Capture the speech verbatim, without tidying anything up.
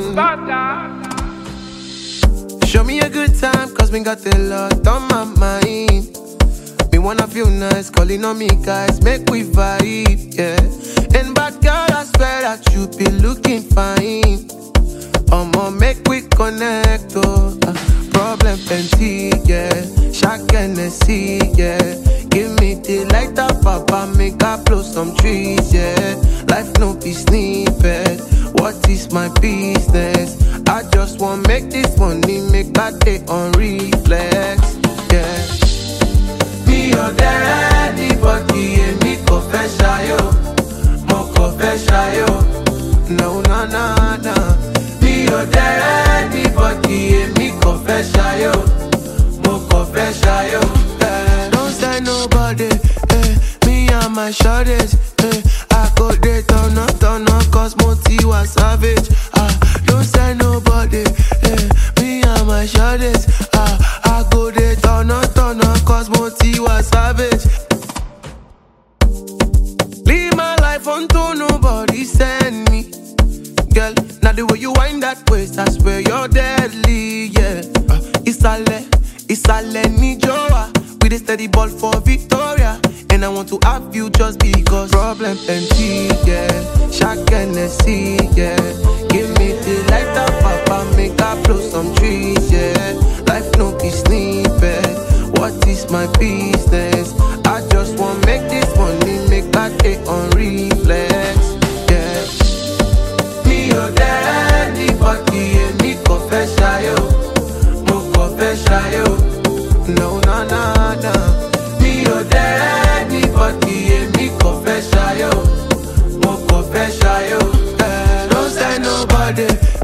Show me a good time, cause me got a lot on my mind. Me wanna feel nice, calling on me guys, make we vibe, yeah. And bad girl, I swear that you be looking fine. I'ma make we connect, oh. Uh, problem plenty, yeah. Shock and see, yeah. Give me the light up, papa, make I blow some trees, yeah. Life no be snippet. What is my business? I just want make this money, make I day on reflex, yeah. Me or anybody, and me confess, yo. Mo confess, yo. No, no, no, no. Me or anybody, and me confess, yo. Mo confess, yo. Eh, don't say nobody, eh. Me and my shorties, eh. I go there, turn up, turn up, cause Moti was savage. Ah, don't say nobody, eh. Me and my shorties, ah. I go there, turn up, turn up, cause Moti was savage. Leave my life unto nobody send me. Girl, now the way you wind that waist, I swear you're deadly, yeah. Uh, it's a le, it's a Lenny Joa. With a steady ball for Victoria. And I want to have you just because problem plenty, yeah. Shock and see, yeah. Give me the light up, papa, make I blow some trees, yeah. Life no be snippet. What is my business? I just want make this money, make I day on reflex, yeah. Me or anybody, and me confess, yo. Mo confess, yo. No, no, no, no. Me or anybody, and me confess, yo. Mo confess, yo. Eh, don't say nobody.